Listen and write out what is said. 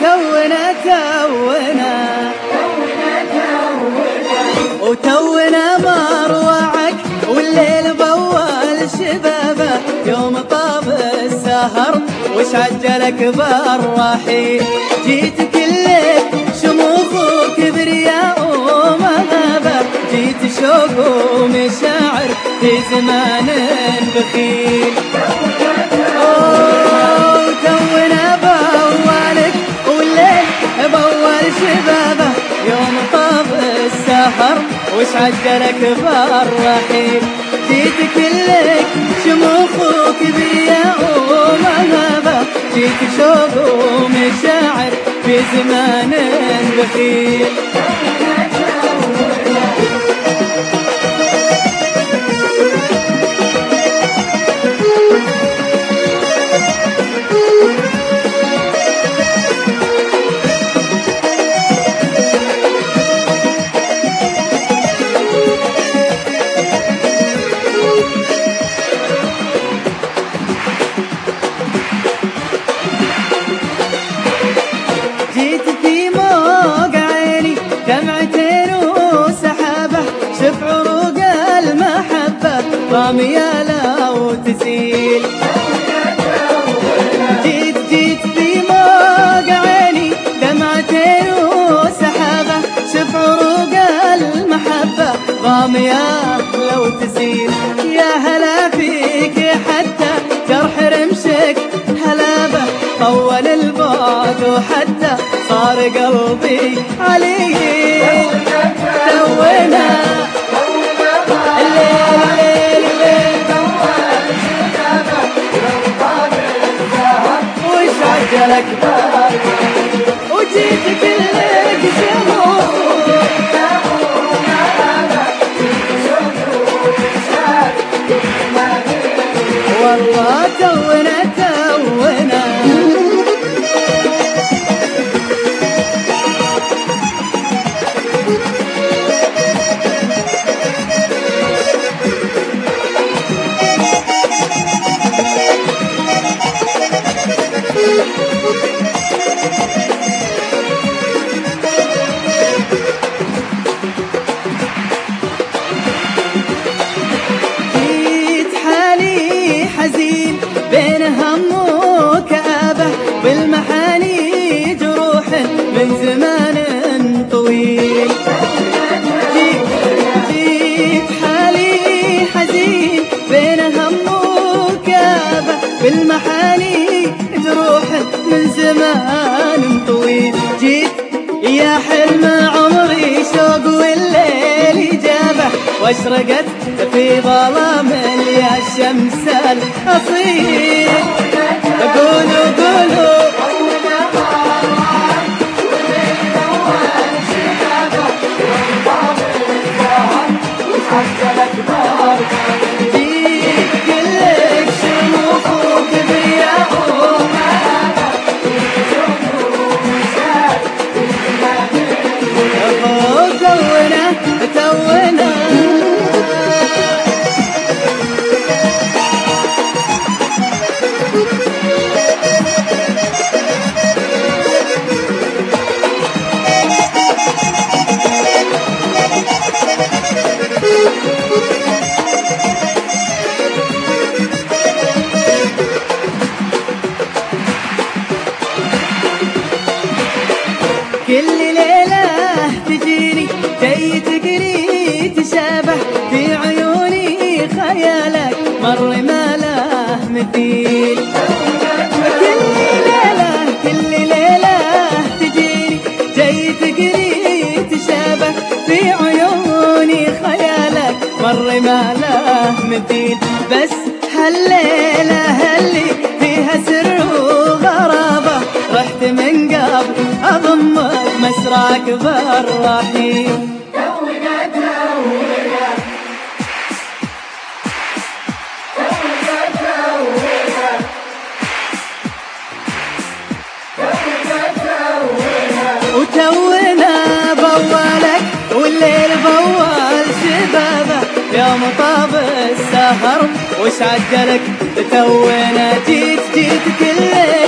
وتونا مروعك والليل بول شبابه، يوم طاب السهر وش عجلك بالرحيل، جيت كلك شموخ وكبرياء ومهابه، جيت شوق ومشاعر في زمان بخيل. وتونا بوالك والليل بول شبابه، يوم طاب السهر وش عجلك بالرحيل، جيت كلك شموخ وكبرياء ومهابه، جيت شوق ومشاعر في زمان بخيل. جيت في موج عيني دمعتين وسحابه، شف عروق المحبة ضامية لو تسيل. جيت في موج عيني دمعتين وسحابه، شف عروق المحبة ضامية لو تسيل. يا هلا فيك حتى جرح رمشك هلابه، طول البعد وحتى صار قلبي عليك. تونا الليل وش عجلك وجيت كلك شموع، والله تونا جيت حالي حزين بين هم وكآبة، بالمحاني جروح من زمان طويل. جيت حالي حزين بين هم وكآبة، بالمحاني جروح من زمان طويل. جيت يا حلم عمري شوق والليل جابه، واشرقت في ظلام يا الشمس الأصيل. قولوا قولوا جيت كلك شموخ وكبرياء ومهابه، تونا كل ليلة تجيني جاي تقري تشابه، في عيوني خيالك مر ما له مثيل. كل ليلة تجيني جاي تقري تشابه، في عيوني خيالك مر ما له مثيل. بس هالليلة هاللي فيها سر وغرابة، رحت من قبل أضمك مسراك بالرحيل. وتونا بوالك والليل بول شبابه، يوم طاب السهر وش عجلك تونا، جيت كلك